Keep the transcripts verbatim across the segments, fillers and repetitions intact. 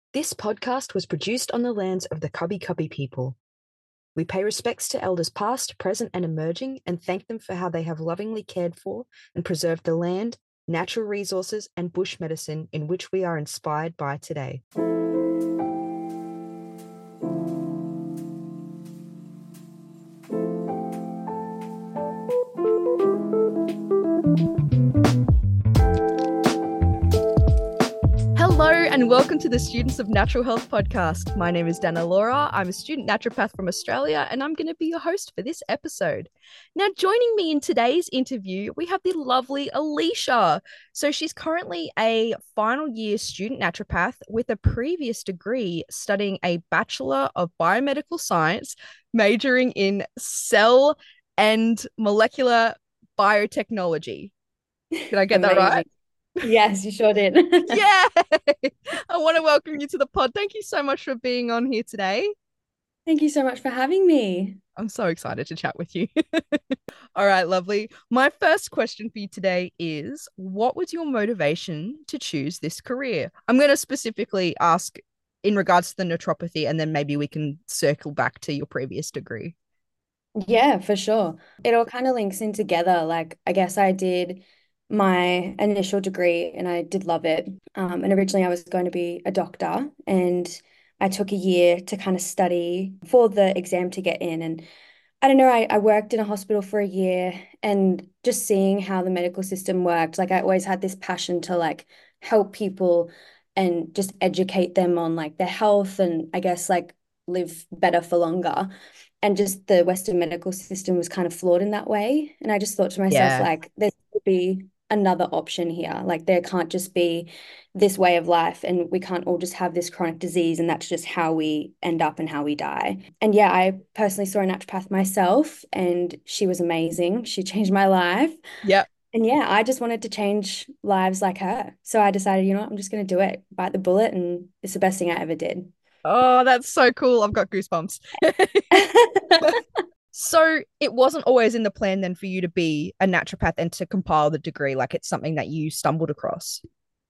This podcast was produced on the lands of the Cubby Cubby people. We pay respects to elders past, present, and emerging, and thank them for how they have lovingly cared for and preserved the land, natural resources, and bush medicine in which we are inspired by today. Hello and welcome to the Students of Natural Health podcast. My name is Dana Laura. I'm a student naturopath from Australia and I'm going to be your host for this episode. Now, joining me in today's interview, we have the lovely Alicia. So she's currently a final year student naturopath with a previous degree studying a Bachelor of Biomedical Science, majoring in cell and molecular biotechnology. Did I get that right? Yes, you sure did. Yeah. I want to welcome you to the pod. Thank you so much for being on here today. Thank you so much for having me. I'm so excited to chat with you. All right, lovely. My first question for you today is, what was your motivation to choose this career? I'm going to specifically ask in regards to the naturopathy, and then maybe we can circle back to your previous degree. Yeah, for sure. It all kind of links in together. Like, I guess I did my initial degree and I did love it. Um, and originally I was going to be a doctor and I took a year to kind of study for the exam to get in. And I don't know, I, I worked in a hospital for a year and just seeing how the medical system worked, like I always had this passion to like help people and just educate them on like their health and I guess like live better for longer. And just the Western medical system was kind of flawed in that way. And I just thought to myself, Yeah. like, there could be another option here. Like, there can't just be this way of life, and we can't all just have this chronic disease, and that's just how we end up and how we die. And yeah, I personally saw a naturopath myself, and she was amazing. She changed my life. Yeah. And yeah, I just wanted to change lives like her. So I decided, you know what, I'm just going to do it, bite the bullet, and it's the best thing I ever did. Oh, that's so cool. I've got goosebumps. So it wasn't always in the plan then for you to be a naturopath and to compile the degree. Like it's something that you stumbled across.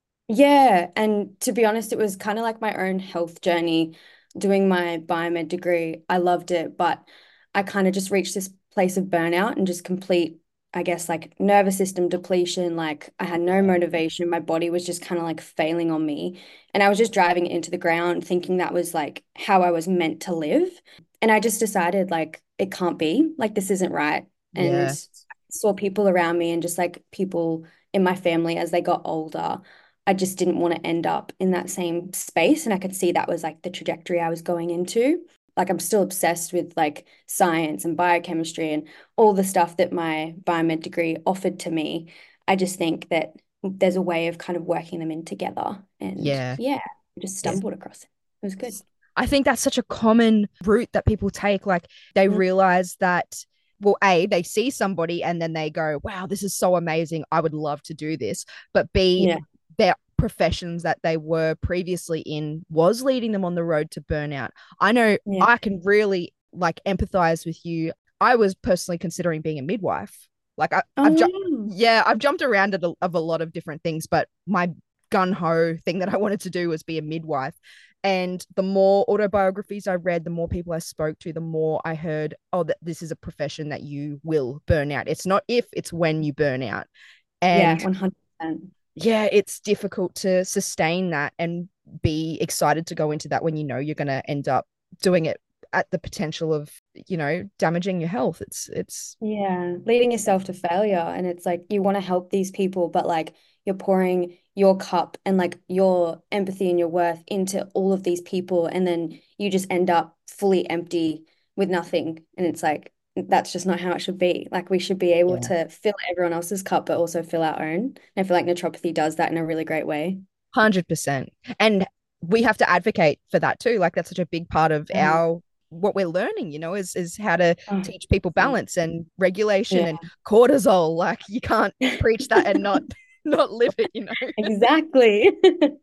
Yeah, and to be honest, it was kind of like my own health journey doing my biomed degree. I loved it, but I kind of just reached this place of burnout and just complete, I guess, like nervous system depletion. Like I had no motivation. My body was just kind of like failing on me. And I was just driving it into the ground, thinking that was like how I was meant to live. And I just decided like it can't be, like this isn't right. And Yeah. I saw people around me and just like people in my family as they got older. I just didn't want to end up in that same space. And I could see that was like the trajectory I was going into. Like I'm still obsessed with like science and biochemistry and all the stuff that my biomed degree offered to me. I just think that there's a way of kind of working them in together. And Yeah. yeah, I just Yeah. stumbled across it. It was good. I think that's such a common route that people take. Like they Mm. realize that, well, A, they see somebody and then they go, wow, this is so amazing. I would love to do this. But B, Yeah. their professions that they were previously in was leading them on the road to burnout. I know Yeah. I can really like empathize with you. I was personally considering being a midwife. Like I, Oh, I've ju- wow. yeah, I've jumped around at a, of a lot of different things, but my gun ho thing that I wanted to do was be a midwife. And the more autobiographies I read, the more people I spoke to, the more I heard, oh, that this is a profession that you will burn out. It's not if, it's when you burn out. Yeah, And one hundred percent. yeah, it's difficult to sustain that and be excited to go into that when you know you're going to end up doing it at the potential of, you know, damaging your health. It's, it's, Yeah, leading yourself to failure. And it's like you want to help these people, but like you're pouring your cup and like your empathy and your worth into all of these people. And then you just end up fully empty with nothing. And it's like, that's just not how it should be. Like we should be able yeah, to fill everyone else's cup, but also fill our own. And I feel like naturopathy does that in a really great way. one hundred percent. And we have to advocate for that too. Like that's such a big part of Um, our what we're learning, you know, is is how to oh, teach people balance and regulation yeah. and cortisol. Like you can't preach that and not not live it, you know. Exactly.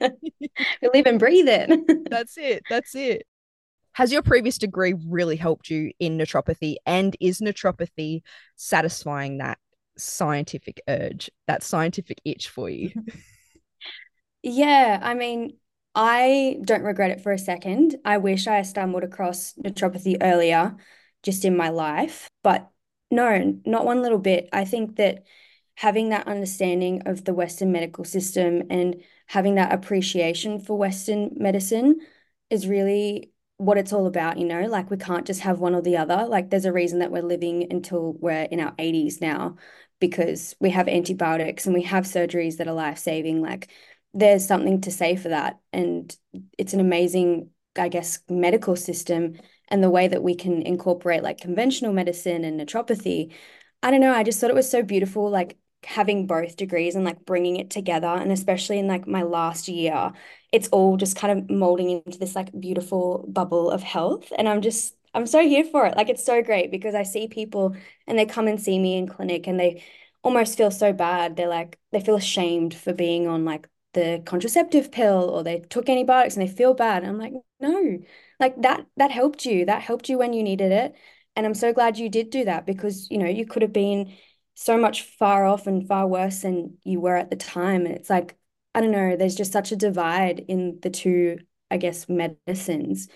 We live and breathe it. That's it. That's it. Has your previous degree really helped you in naturopathy? And is naturopathy satisfying that scientific urge, that scientific itch for you? Yeah, I mean, I don't regret it for a second. I wish I stumbled across naturopathy earlier just in my life, but no, not one little bit. I think that having that understanding of the Western medical system and having that appreciation for Western medicine is really what it's all about, you know? Like we can't just have one or the other. Like there's a reason that we're living until we're in our eighties now because we have antibiotics and we have surgeries that are life-saving. Like there's something to say for that. And it's an amazing, I guess, medical system and the way that we can incorporate like conventional medicine and naturopathy. I don't know, I just thought it was so beautiful, like having both degrees and like bringing it together. And especially in like my last year, it's all just kind of molding into this like beautiful bubble of health. And I'm just, I'm so here for it. Like it's so great because I see people and they come and see me in clinic and they almost feel so bad. They're like, they feel ashamed for being on like the contraceptive pill or they took antibiotics and they feel bad. And I'm like, no, like that that helped you. That helped you when you needed it. And I'm so glad you did do that because, you know, you could have been so much far off and far worse than you were at the time. And it's like, I don't know, there's just such a divide in the two, I guess, medicines.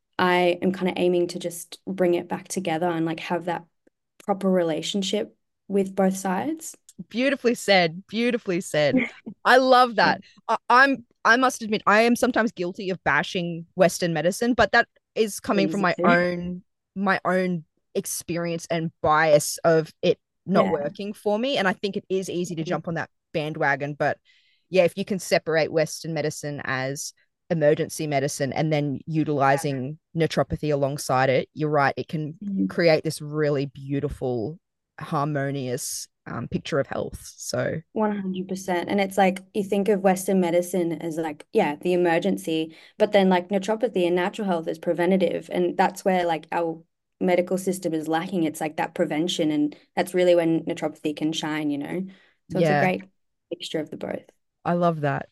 I am kind of aiming to just bring it back together and like have that proper relationship with both sides. Beautifully said. Beautifully said. I love Yeah. that. I, I'm I must admit I am sometimes guilty of bashing Western medicine, but that is coming from Easy my to. own my own experience and bias of it not Yeah. working for me. And I think it is easy to jump on that bandwagon. But yeah, if you can separate Western medicine as emergency medicine and then utilizing naturopathy alongside it, you're right, it can Mhm. create this really beautiful, harmonious um, picture of health. So one hundred percent. And it's like you think of Western medicine as like, yeah, the emergency, but then like naturopathy and natural health is preventative. And that's where like our medical system is lacking. It's like that prevention. And that's really when naturopathy can shine, you know? So it's a yeah, great mixture of the both. I love that.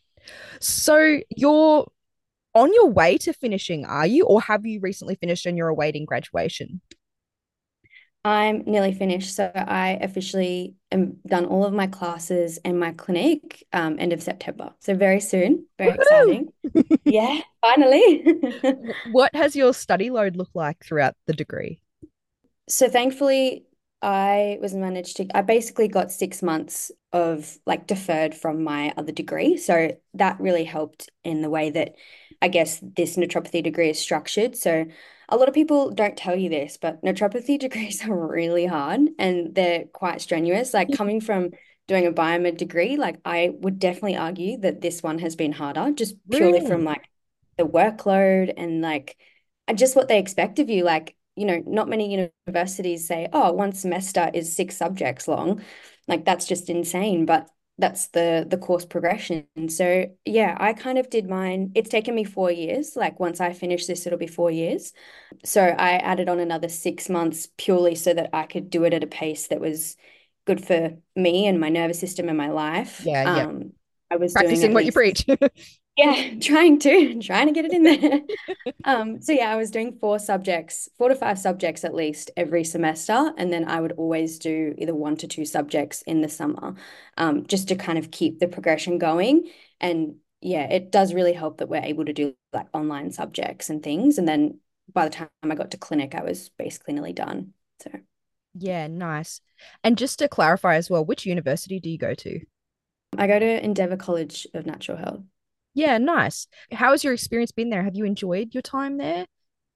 So you're on your way to finishing, are you? Or have you recently finished and you're awaiting graduation? I'm nearly finished. So I officially am done all of my classes and my clinic um, end of September. So very soon, very Woohoo! exciting. Yeah, finally. What has your study load looked like throughout the degree? So thankfully, I was managed to, I basically got six months of like deferred from my other degree. So that really helped in the way that I guess this naturopathy degree is structured. So a lot of people don't tell you this, but naturopathy degrees are really hard and they're quite strenuous. Like coming from doing a biomed degree, like I would definitely argue that this one has been harder just purely from Really? like the workload and like and just what they expect of you. Like, you know, not many universities say, oh, one semester is six subjects long. Like that's just insane. But that's the the course progression. So yeah, I kind of did mine. It's taken me four years. Like once I finish this, it'll be four years. So I added on another six months purely so that I could do it at a pace that was good for me and my nervous system and my life. Yeah, yeah. Um, I was doing Practicing at what you least, preach. yeah, trying to, trying to get it in there. Um, so yeah, I was doing four subjects, four to five subjects at least every semester, and then I would always do either one to two subjects in the summer, um, just to kind of keep the progression going. And yeah, it does really help that we're able to do like online subjects and things. And then by the time I got to clinic, I was basically nearly done. So Yeah, nice. And just to clarify as well, which university do you go to? I go to Endeavour College of Natural Health. Yeah, nice. How has your experience been there? Have you enjoyed your time there?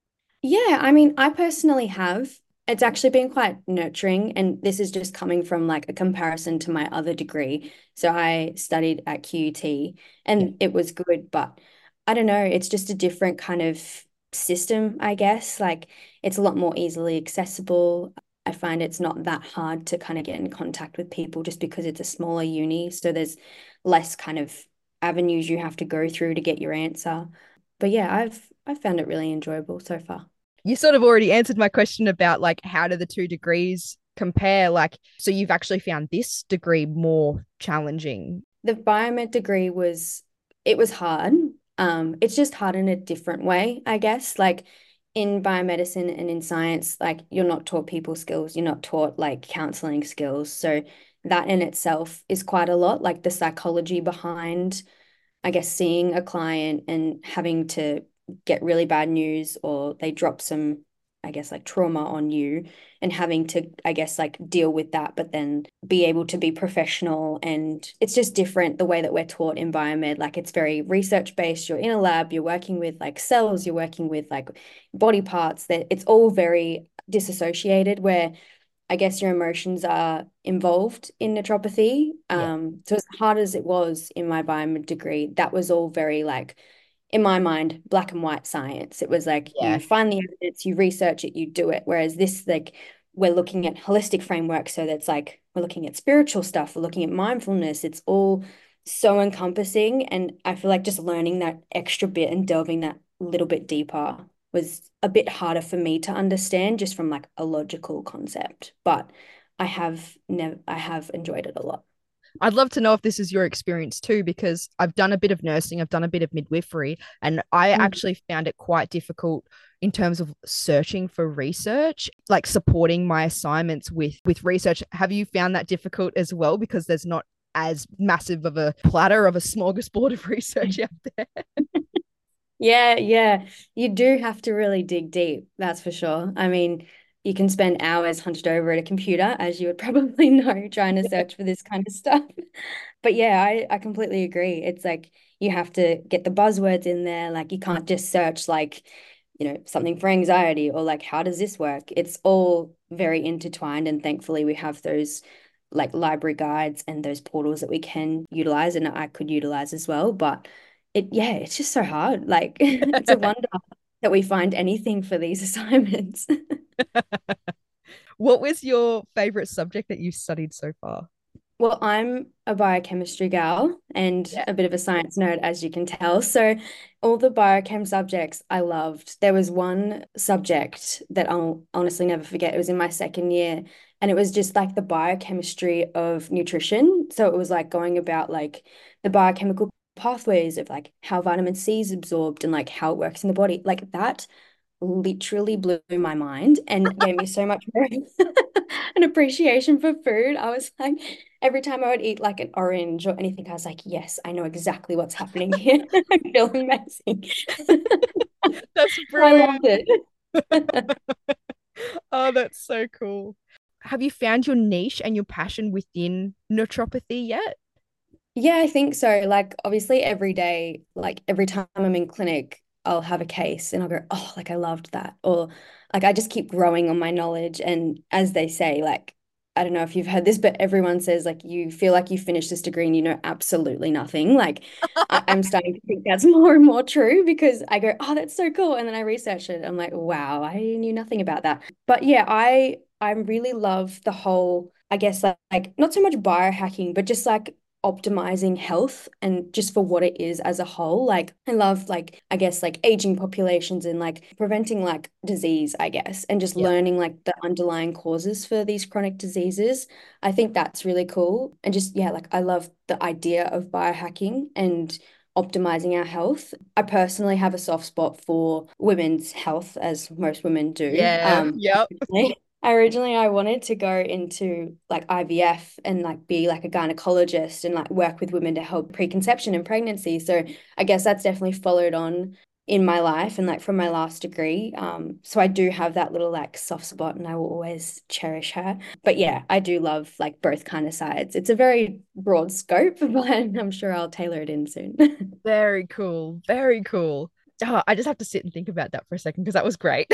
Yeah, I mean, I personally have. It's actually been quite nurturing, and this is just coming from like a comparison to my other degree. So I studied at Q U T Yeah. and it was good, but I don't know, it's just a different kind of system, I guess. Like it's a lot more easily accessible. I find it's not that hard to kind of get in contact with people just because it's a smaller uni. So there's less kind of avenues you have to go through to get your answer. But yeah, I've I've found it really enjoyable so far. You sort of already answered my question about like how do the two degrees compare? Like, so you've actually found this degree more challenging. The biomed degree was it was hard. Um, it's just hard in a different way, I guess. Like in biomedicine and in science, like you're not taught people skills, you're not taught like counseling skills. So that in itself is quite a lot, like the psychology behind I guess, seeing a client and having to get really bad news or they drop some, I guess, like trauma on you and having to, I guess, like deal with that, but then be able to be professional. And it's just different the way that we're taught in biomed. Like it's very research based. You're in a lab, you're working with like cells, you're working with like body parts that it's all very disassociated where I guess your emotions are involved in naturopathy. Yeah. Um, so as hard as it was in my biomed degree, that was all very like, in my mind, black and white science. It was like Yeah. you find the evidence, you research it, you do it. Whereas this, like, we're looking at holistic framework. So that's like we're looking at spiritual stuff, we're looking at mindfulness. It's all so encompassing. And I feel like just learning that extra bit and delving that little bit deeper was a bit harder for me to understand just from like a logical concept. But I have never I have enjoyed it a lot. I'd love to know if this is your experience too, because I've done a bit of nursing, I've done a bit of midwifery, and I Mm. actually found it quite difficult in terms of searching for research, like supporting my assignments with with research. Have you found that difficult as well? Because there's not as massive of a platter of a smorgasbord of research out there. Yeah, yeah. You do have to really dig deep, that's for sure. I mean, you can spend hours hunched over at a computer, as you would probably know, trying to search for this kind of stuff. But yeah, I, I completely agree. It's like you have to get the buzzwords in there. Like you can't just search like, you know, something for anxiety or like how does this work? It's all very intertwined. And thankfully we have those like library guides and those portals that we can utilize and I could utilize as well. But it, yeah, it's just so hard. Like it's a wonder that we find anything for these assignments. What was your favorite subject that you've studied so far? Well, I'm a biochemistry gal and Yeah. a bit of a science nerd, as you can tell. So, all the biochem subjects I loved. There was one subject that I'll honestly never forget. It was in my second year, and it was just like the biochemistry of nutrition. So, it was like going about like the biochemical pathways of like how vitamin C is absorbed and like how it works in the body. Like that literally blew my mind and gave me so much more an appreciation for food. I was like, every time I would eat like an orange or anything, I was like, yes, I know exactly what's happening here. I'm feeling amazing. That's I brilliant. loved it. Oh, that's so cool. Have you found your niche and your passion within naturopathy yet? Yeah, I think so. Like, obviously, every day, like every time I'm in clinic, I'll have a case and I'll go, oh, like I loved that. Or like I just keep growing on my knowledge. And as they say, like, I don't know if you've heard this, but everyone says like you feel like you finished this degree and you know absolutely nothing. Like, I- I'm starting to think that's more and more true because I go, oh, that's so cool. And then I research it. I'm like, wow, I knew nothing about that. But yeah, I I really love the whole, I guess like, like not so much biohacking, but just like optimizing health and just for what it is as a whole. Like I love like I guess like aging populations and like preventing like disease, I guess, and just Yeah. learning like the underlying causes for these chronic diseases. I think that's really cool. And just yeah, like I love the idea of biohacking and optimizing our health. I personally have a soft spot for women's health, as most women do. Yeah. Um, Yep. Originally, I wanted to go into like I V F and like be like a gynecologist and like work with women to help preconception and pregnancy. So I guess that's definitely followed on in my life and like from my last degree. Um, so I do have that little like soft spot and I will always cherish her. But yeah, I do love like both kind of sides. It's a very broad scope, but I'm sure I'll tailor it in soon. Very cool. Very cool. Oh, I just have to sit and think about that for a second because that was great.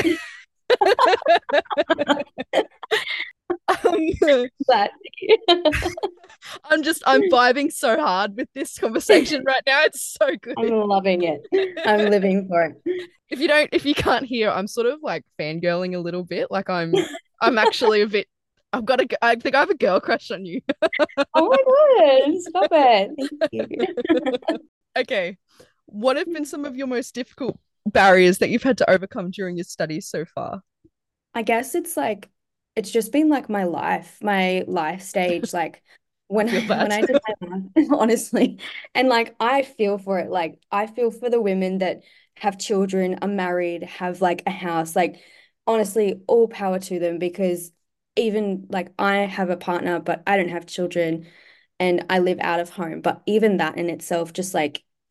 um, But I'm just I'm vibing so hard with this conversation right now. It's so I'm good. loving it. I'm living for it. If you don't, if you can't hear, I'm sort of like fangirling a little bit. Like I'm, I'm actually a bit. I've got a. I think I have a girl crush on you. Oh my God, stop it. Thank you. Okay, what have been some of your most difficult barriers that you've had to overcome during your studies so far? I guess it's like it's just been like my life, my life stage, like I when feel I when that. I did my life, honestly. And like I feel for it. Like I feel for the women that have children, are married, have like a house. Like honestly, all power to them because even like I have a partner, but I don't have children and I live out of home. But even that in itself, just like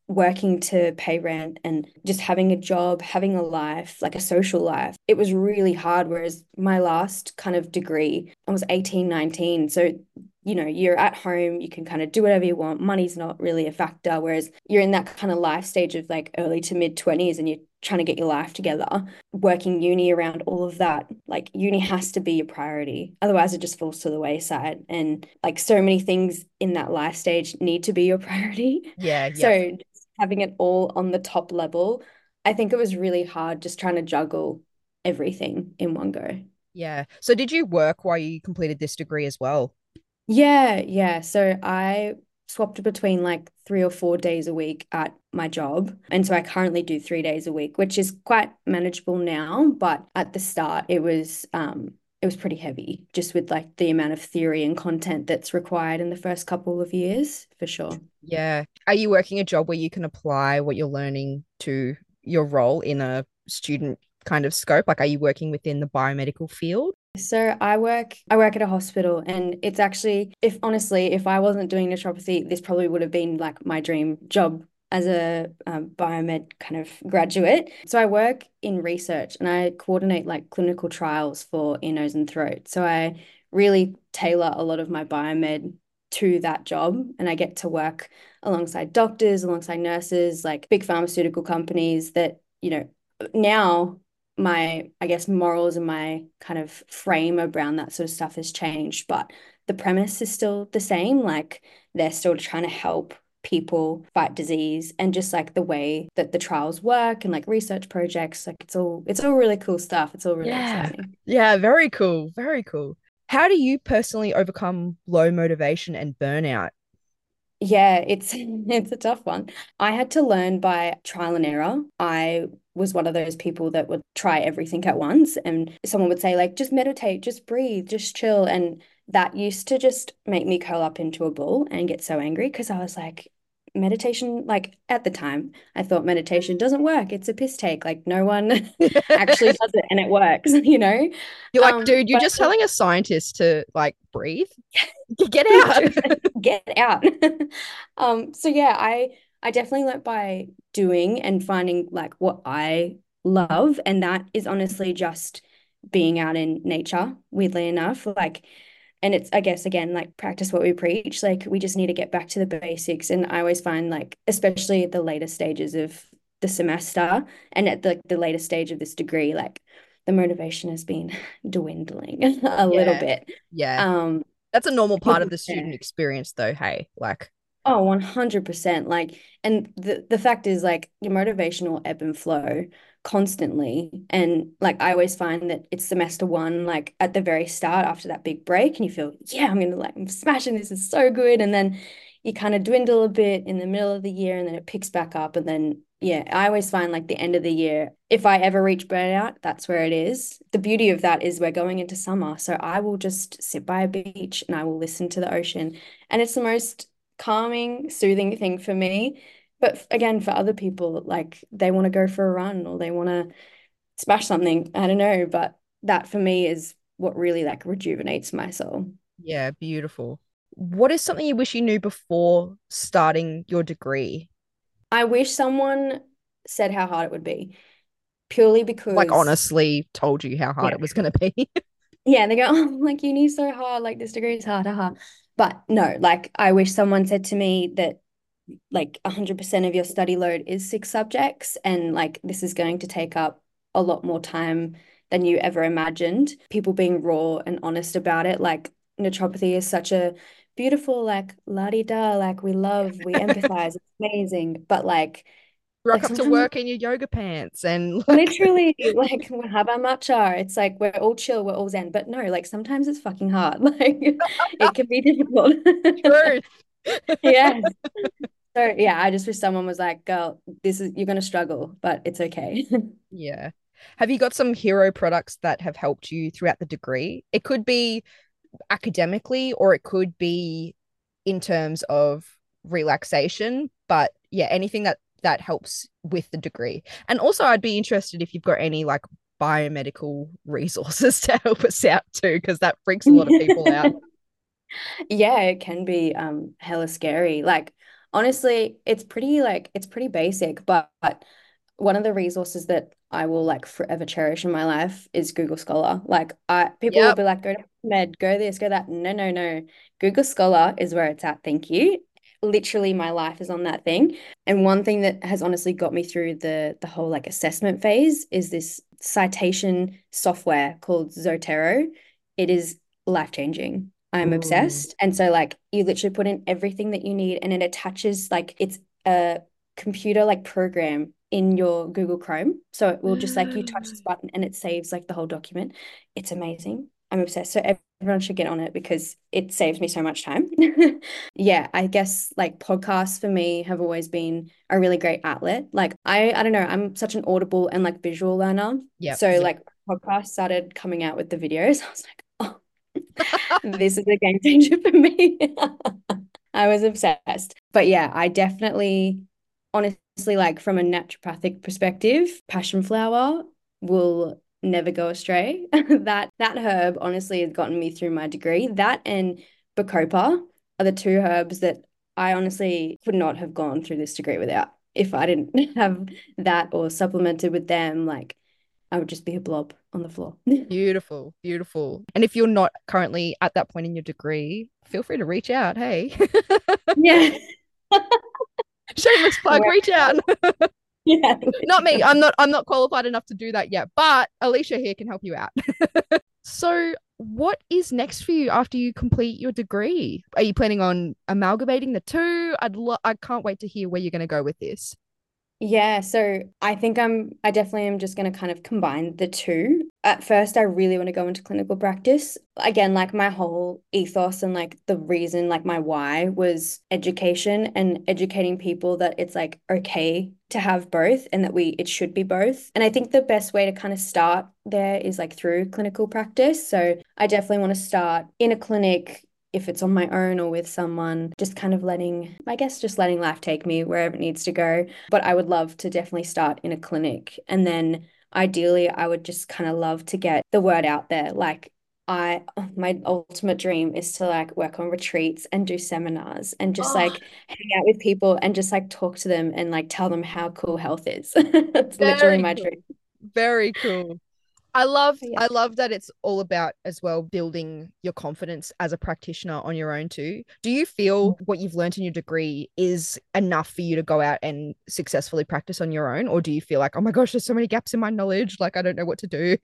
working to pay rent and just having a job, having a life, like a social life. It was really hard. Whereas my last kind of degree, I was eighteen, nineteen. So, you know, you're at home, you can kind of do whatever you want. Money's not really a factor. Whereas you're in that kind of life stage of like early to mid twenties and you're trying to get your life together, working uni around all of that. Like uni has to be your priority. Otherwise, it just falls to the wayside. And like so many things in that life stage need to be your priority. Yeah, yep. So having it all on the top level, I think it was really hard just trying to juggle everything in one go. Yeah. So did you work while you completed this degree as well? Yeah, yeah. So I swapped between like three or four days a week at my job. And so I currently do three days a week, which is quite manageable now. But at the start, it was um it was pretty heavy, just with like the amount of theory and content that's required in the first couple of years, for sure. Yeah. Are you working a job where you can apply what you're learning to your role in a student kind of scope? Like, are you working within the biomedical field? So I work I work at a hospital, and it's actually, if honestly, if I wasn't doing naturopathy, this probably would have been like my dream job as a um, biomed kind of graduate. So I work in research and I coordinate like clinical trials for ear, nose, and throat. So I really tailor a lot of my biomed to that job, and I get to work alongside doctors, alongside nurses, like big pharmaceutical companies that, you know, now my, I guess, morals and my kind of frame around that sort of stuff has changed, but the premise is still the same. Like they're still trying to help people fight disease, and just like the way that the trials work and like research projects, like it's all it's all really cool stuff. It's all really Yeah. exciting. Yeah, very cool. Very cool. How do you personally overcome low motivation and burnout? Yeah, it's it's a tough one. I had to learn by trial and error. I was one of those people that would try everything at once, and someone would say like, just meditate, just breathe, just chill. And that used to just make me curl up into a ball and get so angry because I was like, meditation, like at the time, I thought meditation doesn't work. It's a piss take. Like no one actually does it and it works, you know? You're like, Um, dude, you're but just telling a scientist to like breathe. Get out. get out. Um, so yeah, I I definitely learnt by doing and finding like what I love, and that is honestly just being out in nature, weirdly enough. Like, and it's, I guess, again, like practice what we preach. Like we just need to get back to the basics. And I always find like, especially at the later stages of the semester and at the, the later stage of this degree, like the motivation has been dwindling a little Yeah. bit. Yeah. Um, That's a normal part of the yeah. student experience though, hey. Like, Oh, one hundred percent. Like, and the, the fact is, like, your motivation will ebb and flow constantly. And, like, I always find that it's semester one, like, at the very start after that big break, and you feel, yeah, I'm gonna, like, I'm smashing this, is so good. And then you kind of dwindle a bit in the middle of the year, and then it picks back up. And then, yeah, I always find, like, the end of the year, if I ever reach burnout, that's where it is. The beauty of that is we're going into summer. So I will just sit by a beach and I will listen to the ocean. And it's the most calming, soothing thing for me. But again, for other people, like they want to go for a run or they want to smash something. I don't know. But that for me is what really like rejuvenates my soul. yeah, beautiful. What is something you wish you knew before starting your degree? I wish someone said how hard it would be, purely Like, because, honestly, told you how hard yeah, it was going to be. yeah, they go, oh, like uni's so hard, like this degree is hard, haha. But no, like I wish someone said to me that like one hundred percent of your study load is six subjects, and like this is going to take up a lot more time than you ever imagined. People being raw and honest about it. Like naturopathy is such a beautiful, like la-di-da, like we love, we empathize, it's amazing. But like Rock like up to sometimes work in your yoga pants and like, literally like we have our matcha. It's like we're all chill, we're all zen. But no, like sometimes it's fucking hard. Like it can be difficult. truth. Yes. So yeah, I just wish someone was like, girl, this is you're gonna struggle, but it's okay. Yeah. Have you got some hero products that have helped you throughout the degree? It could be academically or it could be in terms of relaxation, but yeah, anything that that helps with the degree. And also I'd be interested if you've got any like biomedical resources to help us out too, because that freaks a lot of people out. Yeah, it can be um hella scary. Like honestly, it's pretty like it's pretty basic, but one of the resources that I will like forever cherish in my life is Google Scholar. Like I people will Yep. be like, go to Med, go this, go that. No, no, no. Google Scholar is where it's at. Thank you. Literally, my life is on that thing. And one thing that has honestly got me through the the whole like assessment phase is this citation software called Zotero. It is life-changing. I'm Ooh. obsessed. And so like you literally put in everything that you need and it attaches like it's a computer like program in your Google Chrome. So it will just like you touch this button and it saves like the whole document. It's amazing. I'm obsessed. So everyone should get on it because it saves me so much time. Yeah, I guess like podcasts for me have always been a really great outlet. Like I I don't know, I'm such an audible and like visual learner. Yep. So like podcasts started coming out with the videos. I was like, oh, this is a game changer for me. I was obsessed. But yeah, I definitely, honestly, like from a naturopathic perspective, passion flower will never go astray. That that herb honestly has gotten me through my degree. That and Bacopa are the two herbs that I honestly could not have gone through this degree without. If I didn't have that or supplemented with them, like I would just be a blob on the floor. Beautiful, beautiful. And if you're not currently at that point in your degree, feel free to reach out. Hey, Yeah. shameless plug, Where- reach out. Yeah. Not me. I'm not I'm not qualified enough to do that yet, but Alicia here can help you out. So, what is next for you after you complete your degree? Are you planning on amalgamating the two? I'd lo- I can't wait to hear where you're going to go with this. Yeah, so I think I'm I definitely am just going to kind of combine the two. At first, I really want to go into clinical practice. Again, like my whole ethos and like the reason, like my why was education and educating people that it's like okay to have both and that we it should be both. And I think the best way to kind of start there is like through clinical practice. So I definitely want to start in a clinic if it's on my own or with someone, just kind of letting, I guess, just letting life take me wherever it needs to go. But I would love to definitely start in a clinic. And then ideally, I would just kind of love to get the word out there. Like, I, my ultimate dream is to like work on retreats and do seminars and just Oh, like hang out with people and just like talk to them and like tell them how cool health is. It's literally very my cool. dream. Very cool. I love Yeah. I love that it's all about as well building your confidence as a practitioner on your own too. Do you feel what you've learned in your degree is enough for you to go out and successfully practice on your own? Or do you feel like, oh my gosh, there's so many gaps in my knowledge, like I don't know what to do?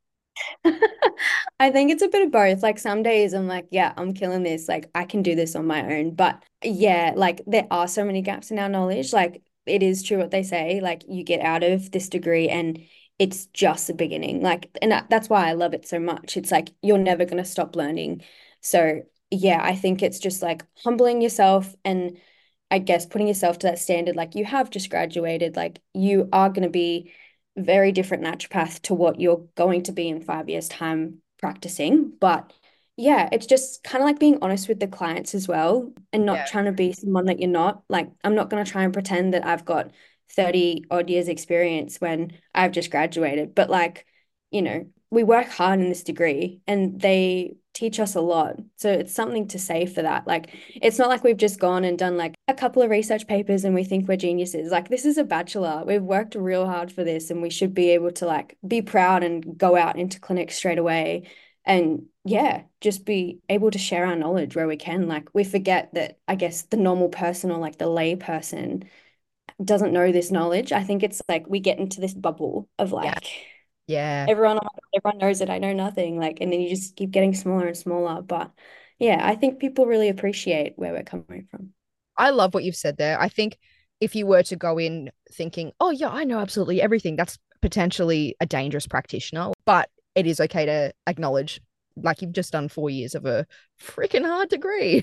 I think it's a bit of both. Like some days I'm like, yeah, I'm killing this. Like I can do this on my own. But yeah, like there are so many gaps in our knowledge. Like it is true what they say. Like you get out of this degree and it's just the beginning. Like, and that, that's why I love it so much. It's like you're never going to stop learning. So yeah, I think it's just like humbling yourself and I guess putting yourself to that standard. Like you have just graduated. Like you are going to be very different naturopath to what you're going to be in five years' time practicing. But yeah, it's just kind of like being honest with the clients as well and not Yeah. trying to be someone that you're not. Like, I'm not going to try and pretend that I've got thirty odd years experience when I've just graduated. But like, you know, we work hard in this degree and they teach us a lot. So it's something to say for that. Like, it's not like we've just gone and done like a couple of research papers and we think we're geniuses. Like, this is a bachelor. We've worked real hard for this and we should be able to like be proud and go out into clinics straight away. And yeah, just be able to share our knowledge where we can. Like, we forget that, I guess, the normal person or like the lay person doesn't know this knowledge. I think it's like we get into this bubble of Yeah. like, Yeah. everyone everyone knows it. I know nothing. Like, and then you just keep getting smaller and smaller. But yeah, I think people really appreciate where we're coming from. I love what you've said there. I think if you were to go in thinking, oh, yeah, I know absolutely everything, that's potentially a dangerous practitioner. But it is okay to acknowledge, like you've just done four years of a freaking hard degree.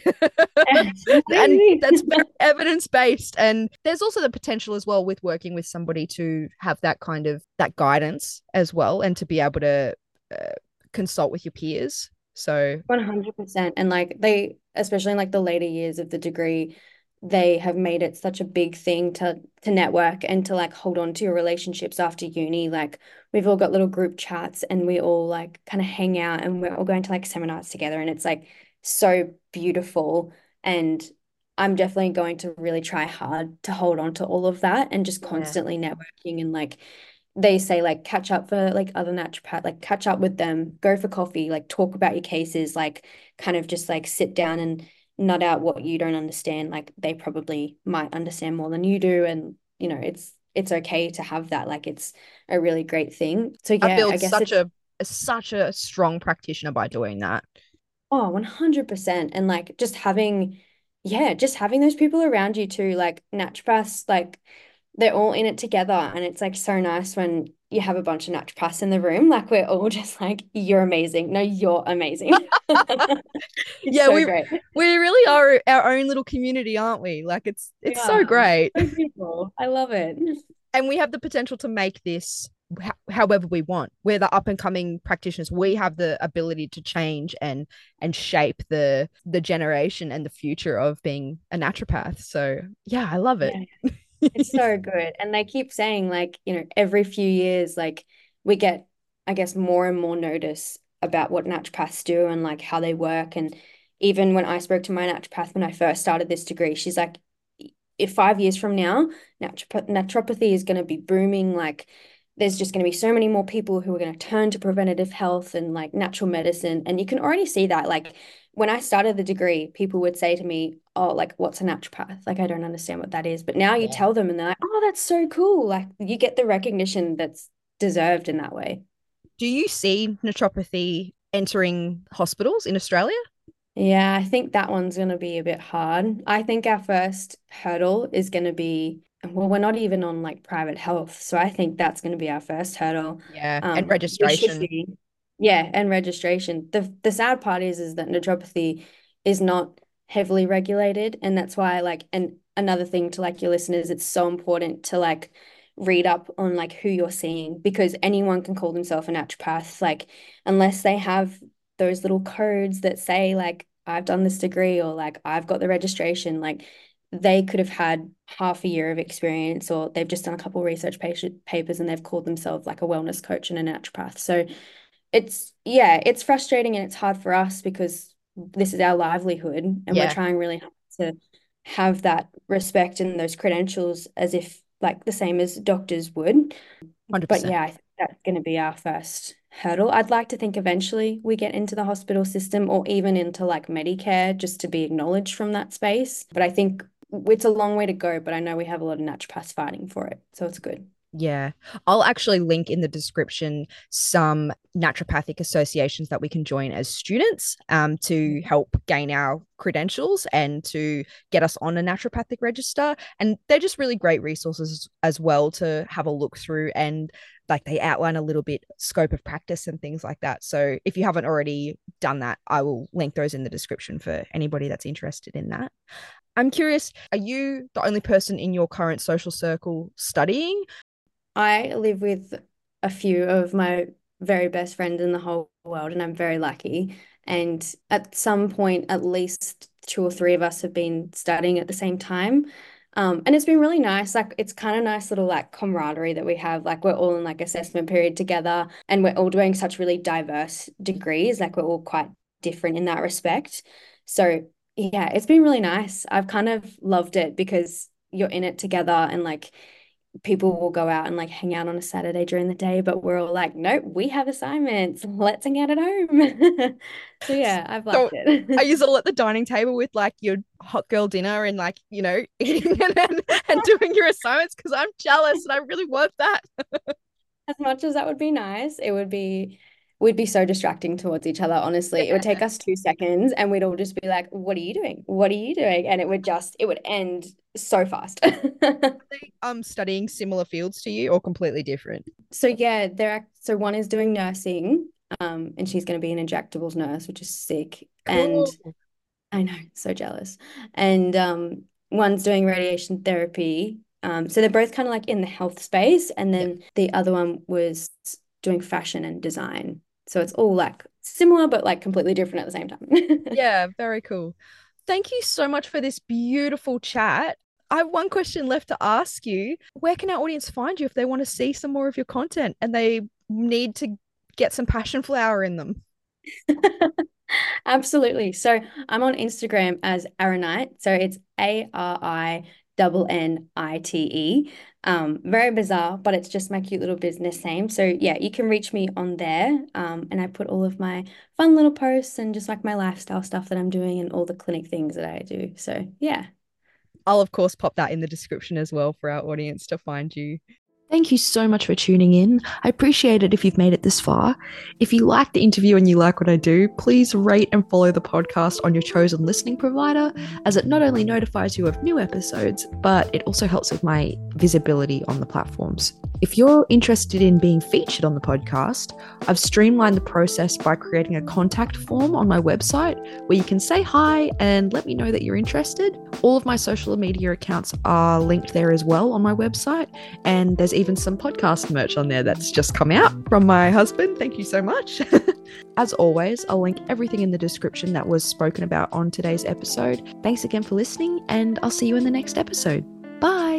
And that's very evidence based. And there's also the potential as well with working with somebody to have that kind of that guidance as well and to be able to uh, consult with your peers. So, one hundred percent. And like they, especially in like the later years of the degree, they have made it such a big thing to to network and to like hold on to your relationships after uni. Like we've all got little group chats and we all like kind of hang out and we're all going to like seminars together and it's like so beautiful. And I'm definitely going to really try hard to hold on to all of that and just Yeah. constantly networking and like they say like catch up for like other naturopath, like catch up with them, go for coffee, like talk about your cases, like kind of just like sit down and nut out what you don't understand. Like they probably might understand more than you do. And you know, it's it's okay to have that. Like it's a really great thing. So I yeah, I built guess such it's a, a such a strong practitioner by doing that. oh, one hundred percent. And like just having, yeah, just having those people around you too, like naturopaths, like they're all in it together. And it's like so nice when you have a bunch of naturopaths in the room. Like we're all just like, you're amazing. No, you're amazing. It's Yeah, so we great. we really are our own little community, aren't we? Like it's We it's so are. great. So beautiful. I love it. And we have the potential to make this ho- however we want. We're the up and coming practitioners. We have the ability to change and and shape the the generation and the future of being a naturopath. So yeah, I love it. Yeah. It's so good. And they keep saying, like, you know, every few years, like, we get, I guess, more and more notice about what naturopaths do and like how they work. And even when I spoke to my naturopath when I first started this degree, she's like, if five years from now, naturopath naturopathy is going to be booming. Like, there's just going to be so many more people who are going to turn to preventative health and like natural medicine. And you can already see that. Like, when I started the degree, people would say to me, oh, like, what's a naturopath? Like, I don't understand what that is. But now you Yeah. tell them and they're like, oh, that's so cool. Like, you get the recognition that's deserved in that way. Do you see naturopathy entering hospitals in Australia? Yeah, I think that one's going to be a bit hard. I think our first hurdle is going to be, well, we're not even on like private health. So I think that's going to be our first hurdle. Yeah, and Um, we should registration. be. Yeah, and registration. The the sad part is is that naturopathy is not heavily regulated. And that's why like and another thing to like your listeners, it's so important to like read up on like who you're seeing because anyone can call themselves a naturopath. Like unless they have those little codes that say like I've done this degree or like I've got the registration, like they could have had half a year of experience or they've just done a couple of research papers and they've called themselves like a wellness coach and a naturopath. So it's yeah, it's frustrating and it's hard for us because this is our livelihood and we're Yeah, trying really hard to have that respect and those credentials as if like the same as doctors would. But one hundred percent. yeah, I think that's going to be our first hurdle. I'd like to think eventually we get into the hospital system or even into like Medicare just to be acknowledged from that space. But I think it's a long way to go, but I know we have a lot of naturopaths fighting for it. So it's good. Yeah. I'll actually link in the description some naturopathic associations that we can join as students um, to help gain our credentials and to get us on a naturopathic register. And they're just really great resources as well to have a look through and like they outline a little bit scope of practice and things like that. So if you haven't already done that, I will link those in the description for anybody that's interested in that. I'm curious, are you the only person in your current social circle studying? I live with a few of my very best friends in the whole world, and I'm very lucky. And at some point, at least two or three of us have been studying at the same time. Um, and it's been really nice. Like it's kind of nice little like camaraderie that we have. Like we're all in like assessment period together and we're all doing such really diverse degrees. Like we're all quite different in that respect. So yeah, it's been really nice. I've kind of loved it because you're in it together and like people will go out and like hang out on a Saturday during the day, but we're all like, nope, we have assignments. Let's hang out at home. So yeah, I've So liked are it. you all at the dining table with like your hot girl dinner and like, you know, eating and, and, and doing your assignments? Because I'm jealous and I really want that. As much as that would be nice, it would be we'd be so distracting towards each other, honestly. It would take us two seconds and we'd all just be like, what are you doing? What are you doing? And it would just it would end so fast. Um, studying similar fields to you or completely different? So yeah, there so one is doing nursing, um, and she's going to be an injectables nurse, which is sick. And Cool. I know, so jealous. And um, one's doing radiation therapy. Um, so they're both kind of like in the health space. And Yeah. then the other one was doing fashion and design. So it's all like similar, but like completely different at the same time. Yeah, very cool. Thank you so much for this beautiful chat. I have one question left to ask you. Where can our audience find you if they want to see some more of your content and they need to get some passion flower in them? Absolutely. So I'm on Instagram as Aronite. So it's A R I N N I T E. Um, very bizarre, but it's just my cute little business name. So yeah, you can reach me on there. Um, and I put all of my fun little posts and just like my lifestyle stuff that I'm doing and all the clinic things that I do. So yeah. I'll, of course, pop that in the description as well for our audience to find you. Thank you so much for tuning in. I appreciate it if you've made it this far. If you like the interview and you like what I do, please rate and follow the podcast on your chosen listening provider, as it not only notifies you of new episodes, but it also helps with my visibility on the platforms. If you're interested in being featured on the podcast, I've streamlined the process by creating a contact form on my website where you can say hi and let me know that you're interested. All of my social media accounts are linked there as well on my website, and there's even some podcast merch on there that's just come out from my husband. Thank you so much. As always, I'll link everything in the description that was spoken about on today's episode. Thanks again for listening, and I'll see you in the next episode. Bye.